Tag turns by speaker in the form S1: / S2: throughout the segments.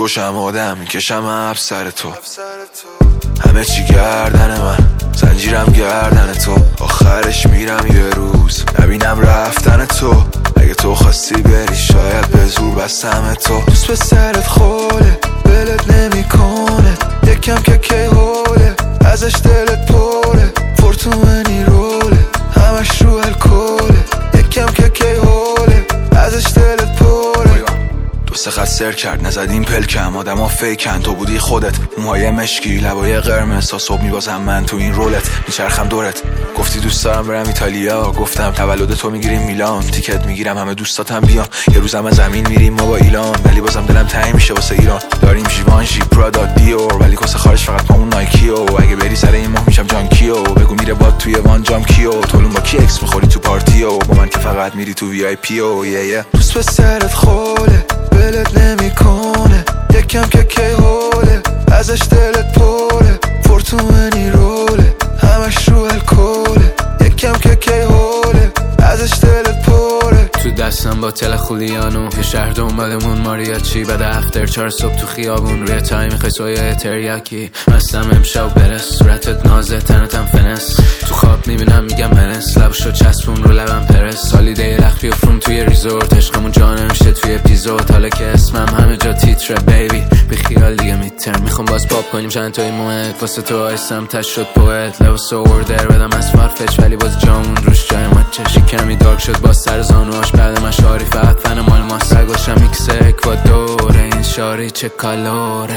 S1: میکشم آدم میکشم اب سر تو، همه چی گردن من، زنجیرم گردن تو، آخرش میرم یه روز نبینم رفتن تو. اگه تو خواستی بری شاید به زور بستم تو. دوست به سرت خوله بلت نمیکنه، یکم که کی حوله ازش دلت پره، فورتومنی روله همش رو الکله، یکم که کی حوله ازش دلت پره. دو سه خط سر کرد نزدیم پلکم، آدم ها فیکن تو بودی خودت، موهای مشکی لبای قرمز تا صبح میبازم من تو این رولت، میچرخم دورت. گفتی دوست دارم برم ایتالیا، گفتم تولد تو میگیریم میلان، تیکت میگیرم همه دوستاتم بیان، یه روزم از زمین میریم ما با ایلان، ولی بازم دلم تنگ میشه واسه ایران. داریم ژیوانژی پرادا دیور، ولی کس خارج فقط پامون نایکیو، اگه بری سر این ماه میشم جانکیو، بگو میره باد توی وان جام کیو، تولون با کی اکس میخوری تو پارتیو، با من که فقط میری تو وی آی پی او. دوست به سرت خوله بلت نمیکنه، یکم که کی حوله ازش دلت پره، فورتومنی روله همش رو الکله، یکم که کی حوله ازش دلت پره.
S2: تو دستم با تل خولیانو یه شهر دنبالمون ماریاچی، بعد افتر 4 صبح تو خیابون روی تای میخوای سویای تریاکی، مستم امشب برس صورتت نازه تنتم فنس، تو خواب میبینم میگم منس، لبشو چسبون رو لبم پرس، سالیده لخ بیفروم توی ریزورت، عشقمون جانه میشه توی اپیزود، حالا که اسمم همه جا تیتره بیبی بی خیال دیگه میتر، میخوام باز پاپ کنیم چند تای موهت، واسه تو آیستم تش شد پوئت، لباس اوردر بدم از فرفچ ولی باز جامون روش جای مچش، کمی دارک شد باز سر زانوهاش بعد مشاری فقط فن مال ما، سگاشم میکس اکوادوره این شاری چه کالوره.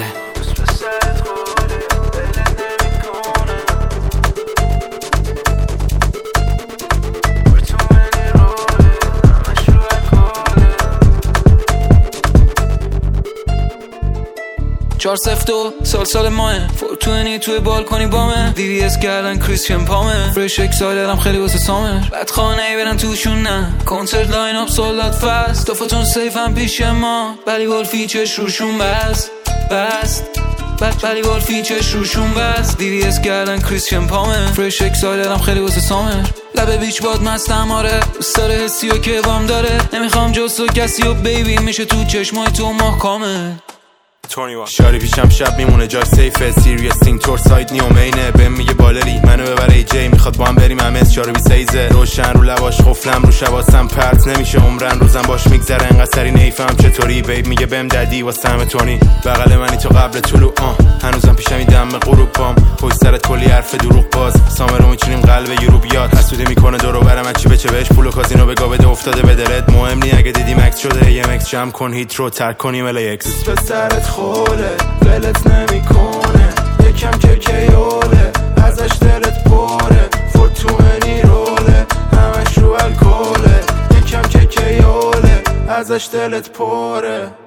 S2: چار سفتو سال ماه فورتونی توی بالکنی بامه، VVS کردن کریستین پامه، فرش اکسایلرم خیلی واسه سامر، بعد خانه ای برن توشون نه، کنسرت لاین اپ سولدات فست، توفتون سیف هم پیش ما، ولی گلفی چش روشون بست ولی گلفی چش روشون بست، VVS کردن کریستین پامه، فرش اکسایلرم خیلی واسه سامر، لبه بیچ باد مستم آره، دوست داره حسی و که بام داره، نمیخوام جز تو کسی و بیبی میشه تو چشمای تو ماه کامل.
S3: شاری پیشم شب میمونه جای سیفه، سیریس تینگ تور سایت نیومینه، بهم میگه بالری منو ببره ای جی، میخواد با هم بریم همه چارو بی سیزه، روشن رو لباش خفلم رو شباسم پرت نمیشه عمرن، روزم باش میگذره انقدر سری نیفهم چطوری، بیب میگه بهم ددی واسه همه تونی، بغل منی تو قبل طلوع هنوزم پیشم این دم غروب بام، پشت سرت کلی حرف دروغ باز، سامرو میچینیم قلب یورو بیاد، حسودی میکنه دورو برم چی بچه بهش، پول و کازینو بگا بده افتاده به دلت، مهم نی اگه دیدی مکس شده یه مکس جمع کن هیت رو ترک کنیم ال ایکس.
S1: به سرت خوله ولت نمیکنه، یکم که کیوله ازش دلت پره، فورتومنی روله همش رو الکله، یکم که کیوله ازش دلت پره.